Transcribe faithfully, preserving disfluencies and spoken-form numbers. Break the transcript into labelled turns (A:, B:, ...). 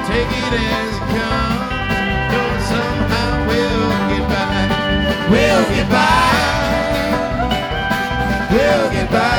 A: take it as it comes. Know somehow we'll get by. We'll get by. We'll get by.